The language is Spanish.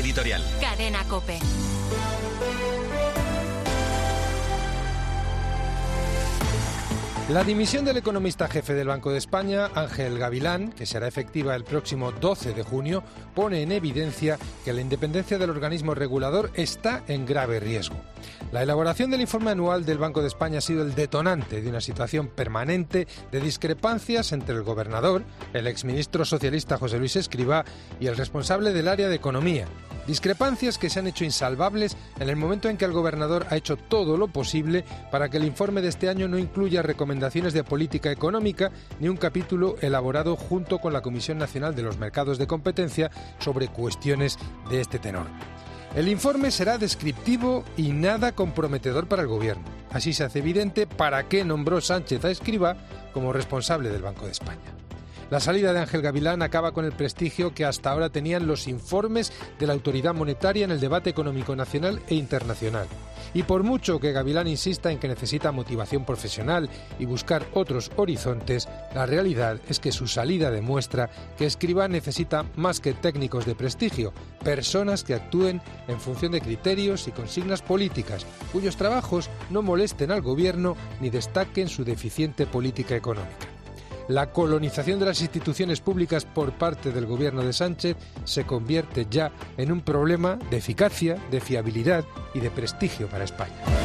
editorial. Cadena COPE. La dimisión del economista jefe del Banco de España, Ángel Gavilán, que será efectiva el próximo 12 de junio, pone en evidencia que la independencia del organismo regulador está en grave riesgo. La elaboración del informe anual del Banco de España ha sido el detonante de una situación permanente de discrepancias entre el gobernador, el exministro socialista José Luis Escrivá y el responsable del área de Economía. Discrepancias que se han hecho insalvables en el momento en que el gobernador ha hecho todo lo posible para que el informe de este año no incluya recomendaciones de política económica ni un capítulo elaborado junto con la Comisión Nacional de los Mercados de Competencia sobre cuestiones de este tenor. El informe será descriptivo y nada comprometedor para el gobierno. Así se hace evidente para qué nombró Sánchez a Escrivá como responsable del Banco de España. La salida de Ángel Gavilán acaba con el prestigio que hasta ahora tenían los informes de la autoridad monetaria en el debate económico nacional e internacional. Y por mucho que Gavilán insista en que necesita motivación profesional y buscar otros horizontes, la realidad es que su salida demuestra que Escrivá necesita más que técnicos de prestigio, personas que actúen en función de criterios y consignas políticas, cuyos trabajos no molesten al gobierno ni destaquen su deficiente política económica. La colonización de las instituciones públicas por parte del gobierno de Sánchez se convierte ya en un problema de eficacia, de fiabilidad y de prestigio para España.